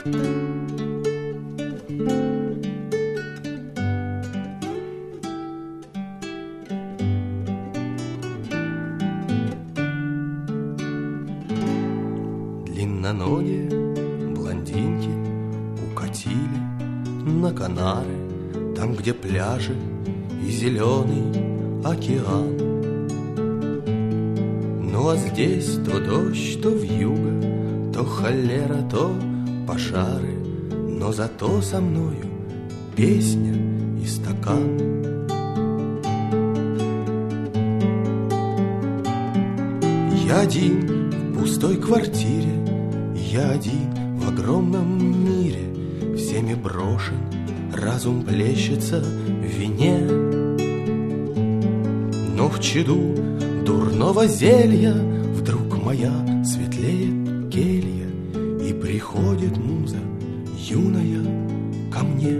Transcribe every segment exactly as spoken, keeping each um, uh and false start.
Длинноногие блондинки укатили на Канары, там, где пляжи и зеленый океан. Ну а здесь то дождь, то вьюга, то холера, то пожары, но зато со мною песня и стакан. Я один в пустой квартире, я один в огромном мире, всеми брошен, разум плещется в вине. Но в чаду дурного зелья вдруг моя светлеет келья, и приходит муза юная ко мне.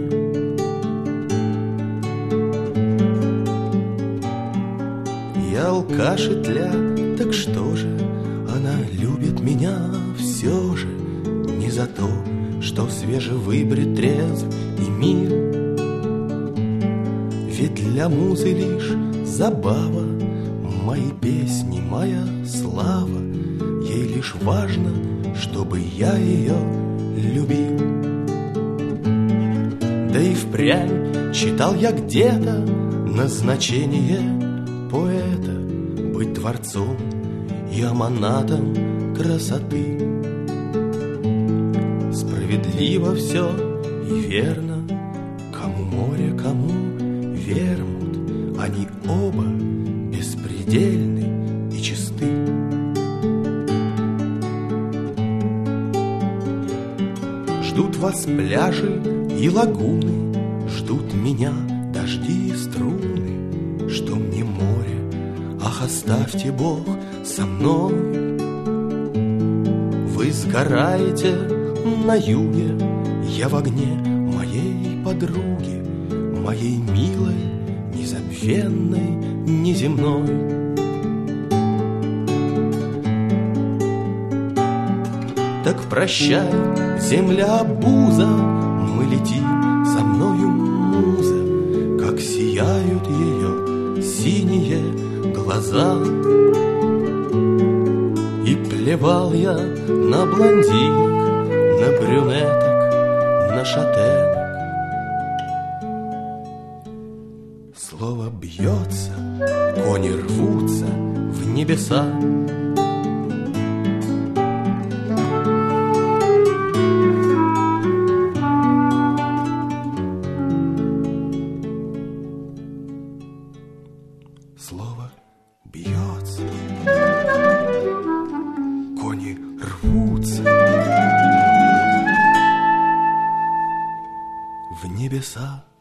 Я алкаш и тля, так что же, она любит меня все же, не за то, что свежевыбрит, трезв и мил. Ведь для музы лишь забава, мои песни, моя слава, ей лишь важно, чтобы я ее любил. Да и впрямь читал я где-то назначение поэта быть творцом и аманатом красоты. Справедливо все и верно, кому море, кому вермут, они оба беспредельны и чисты. Ждут вас пляжи и лагуны, ждут меня дожди и струны. Что мне море, ах, оставьте, Бог, со мной. Вы сгораете на юге, я в огне моей подруги, моей милой, незабвенной, неземной. Так прощай, земля обуза, мы летим, со мною муза, как сияют ее синие глаза. И плевал я на блондинок, на брюнеток, на шатенок. Слово бьется, кони рвутся в небеса. Слово бьется, кони рвутся в небеса.